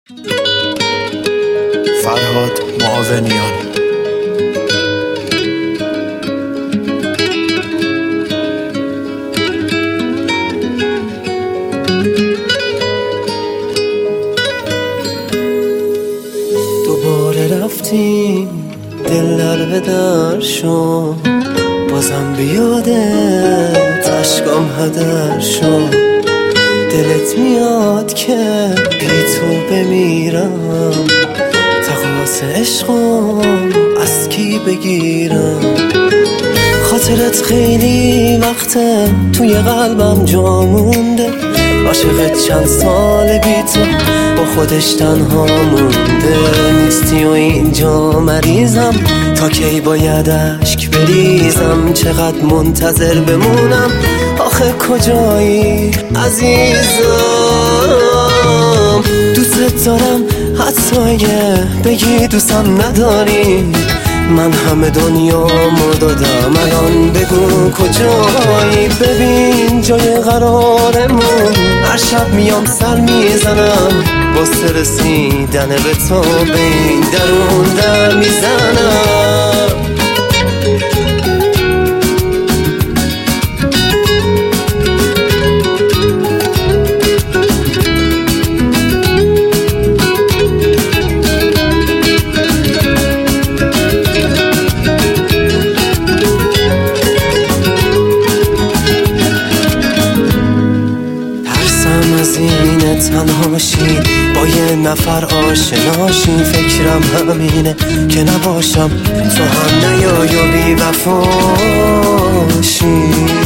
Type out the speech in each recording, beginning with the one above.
فرهاد معاونیان. دوباره رفتیم دل در به در شد، بازم بیادت اشکام هدر شد. دلت میاد که بی تو بمیرم، تقاس عشقم از کی بگیرم؟ خاطرت خیلی وقته توی قلبم جا مونده، عاشقت چند سال بی تو با خودش تنها مونده. نیستی و اینجا مریضم، تا کی باید اشک بریزم؟ چقدر منتظر بمونم؟ آخه کجایی عزیزم؟ دوست دارم حتی اگه بگی دوستم نداری، من همه دنیامو دادم، الان بگو کجایی؟ ببین جای قرارمون، هر شب میام سر میزنم، واسه رسیدن به تو به این درون در میزنم. تنهاشی با یه نفر آشناشی، فکرم همینه که نباشم تو هم نیای و بی وفاشی.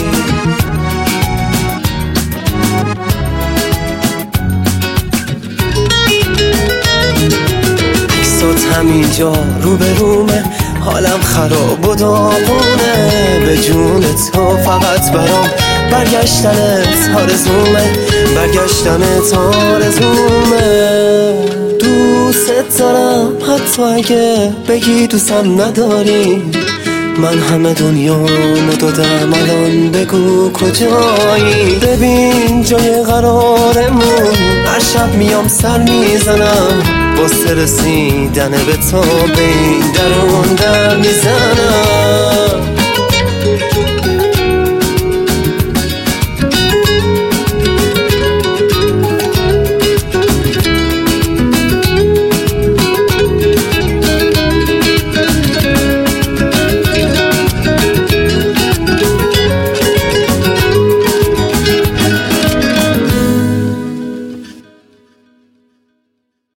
عکسات همینجا رو به رومه، حالم خراب و داغونه، به جون تو فقط برام برگشتنت آرزومه، برگشتنت آرزومه. دوست دارم حتی اگه بگی دوستم نداری، من همه دنیامو دادم، الان بگو کجایی؟ ببین جای قرارمون، هر شب میام سر میزنم، واسه رسیدن به تو به این درون در میزنم.